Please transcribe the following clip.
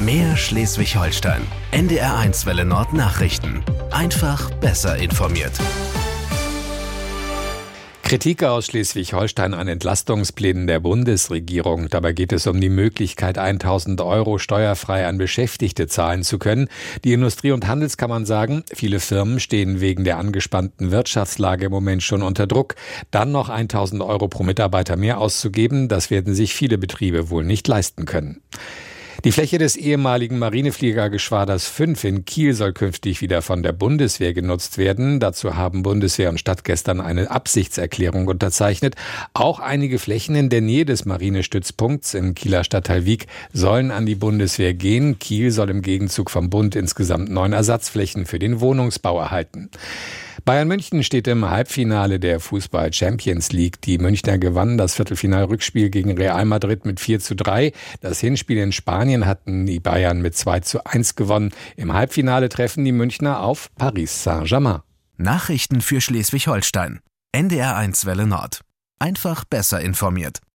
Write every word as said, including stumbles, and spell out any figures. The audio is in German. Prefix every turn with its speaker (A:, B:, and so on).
A: Mehr Schleswig-Holstein. N D R eins Welle Nord Nachrichten. Einfach besser informiert.
B: Kritik aus Schleswig-Holstein an Entlastungsplänen der Bundesregierung. Dabei geht es um die Möglichkeit, tausend Euro steuerfrei an Beschäftigte zahlen zu können. Die Industrie- und Handelskammern sagen, viele Firmen stehen wegen der angespannten Wirtschaftslage im Moment schon unter Druck. Dann noch tausend Euro pro Mitarbeiter mehr auszugeben, das werden sich viele Betriebe wohl nicht leisten können. Die Fläche des ehemaligen Marinefliegergeschwaders fünf in Kiel soll künftig wieder von der Bundeswehr genutzt werden. Dazu haben Bundeswehr und Stadt gestern eine Absichtserklärung unterzeichnet. Auch einige Flächen in der Nähe des Marinestützpunkts im Kieler Stadtteil Wiek sollen an die Bundeswehr gehen. Kiel soll im Gegenzug vom Bund insgesamt neun Ersatzflächen für den Wohnungsbau erhalten. Bayern München steht im Halbfinale der Fußball Champions League. Die Münchner gewannen das Viertelfinal-Rückspiel gegen Real Madrid mit vier zu drei. Das Hinspiel in Spanien hatten die Bayern mit zwei zu eins gewonnen. Im Halbfinale treffen die Münchner auf Paris Saint-Germain.
A: Nachrichten für Schleswig-Holstein. N D R eins Welle Nord. Einfach besser informiert.